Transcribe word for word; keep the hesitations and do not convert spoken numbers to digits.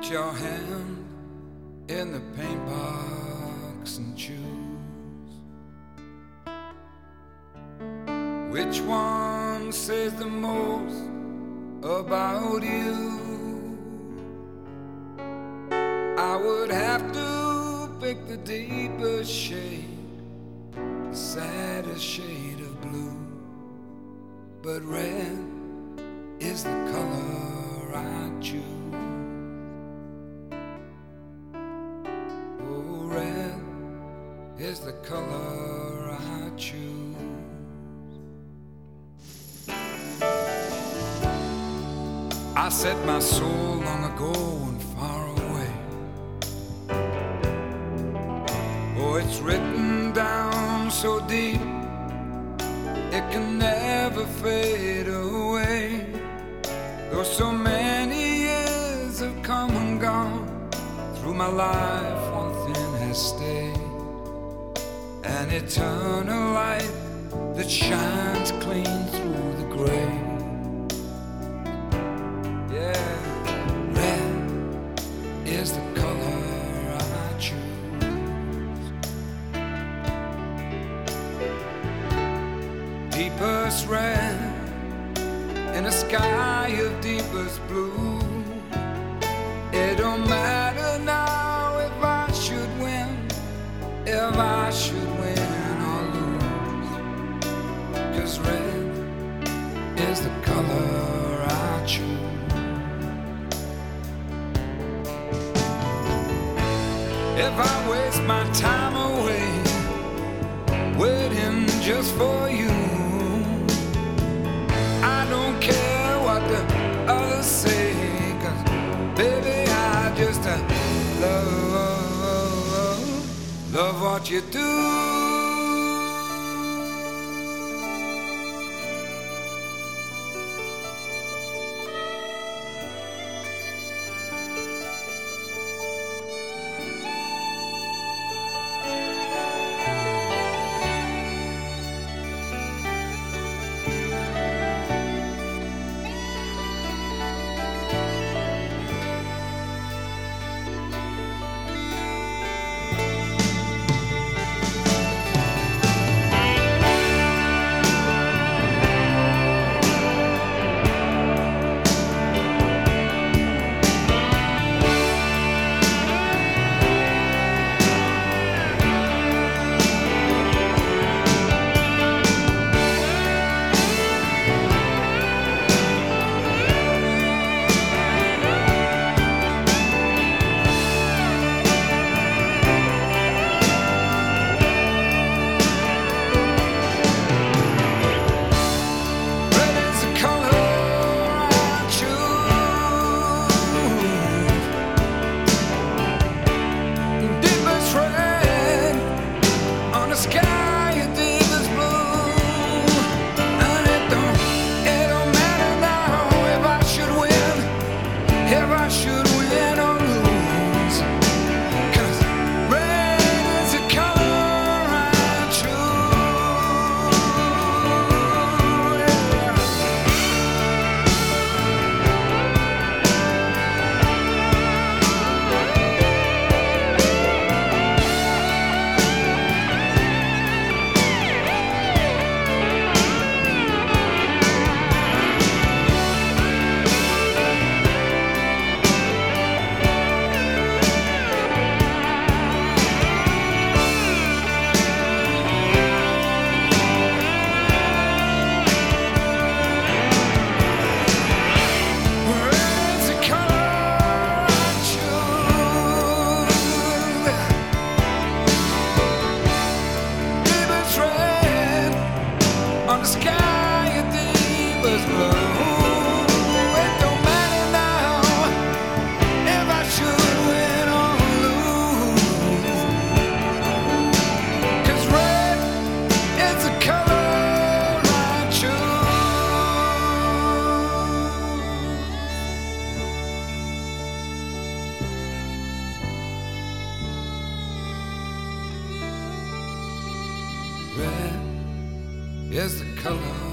Put your hand in the paint box and choose which one says the most about you. I would have to pick the deepest shade, the saddest shade of blue, but red is the color I choose. Oh, red is the color I choose. I set my soul long ago and far away. Oh, it's written down so deep it can never fade away. Though so many years have come and gone, through my life one thing has stayed, an eternal light that shines clean through the gray. Yeah, red is the color I choose. Deepest red in a sky of deepest blue. It don't matter now if I should win, if I should win or lose, 'cause red is the color I choose. If I waste my time away waiting just for you, I don't care what the others say, 'cause baby I just uh, love, love what you do. Red is the color